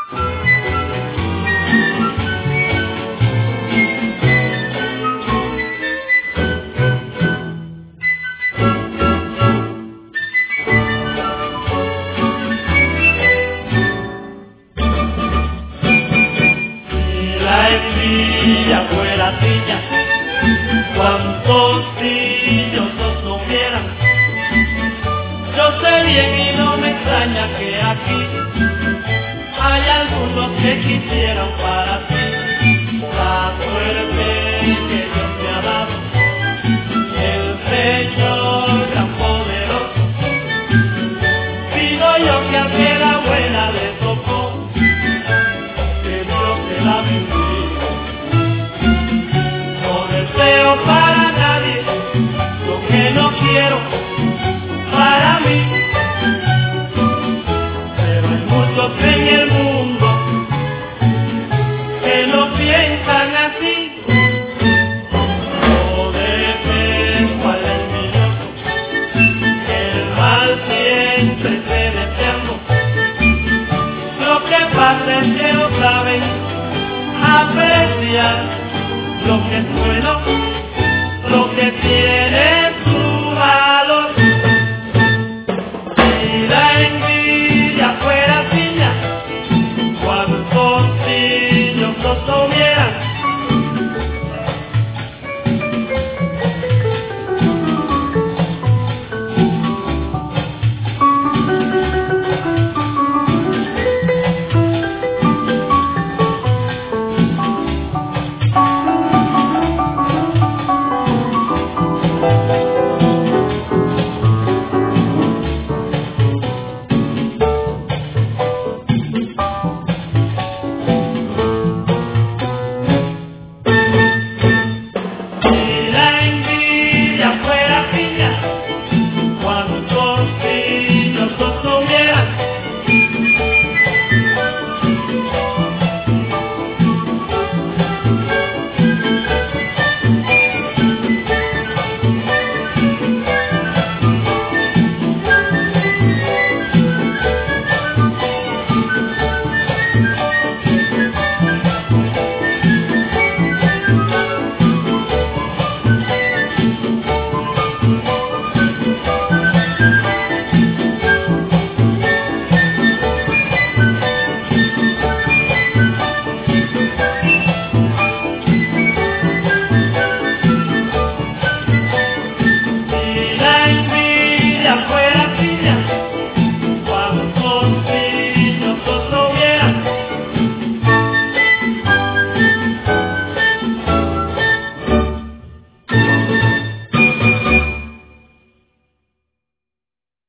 Fuera silla, cuantos niños nos tuvieran. Yo sé bien y no me extraña que aquí hay algunos que quisieran para ti la suerte que Dios me ha dado, el Señor gran poderoso. Digo yo que a que la abuela le tocó, que Dios te la bendiga. Para nadie lo que no quiero para mí, pero hay muchos en el mundo que no piensan así. No depende cuál es mi Dios, el mal siempre se deseando. Lo que pasa es que no saben apreciar lo que es bueno, lo que tiene.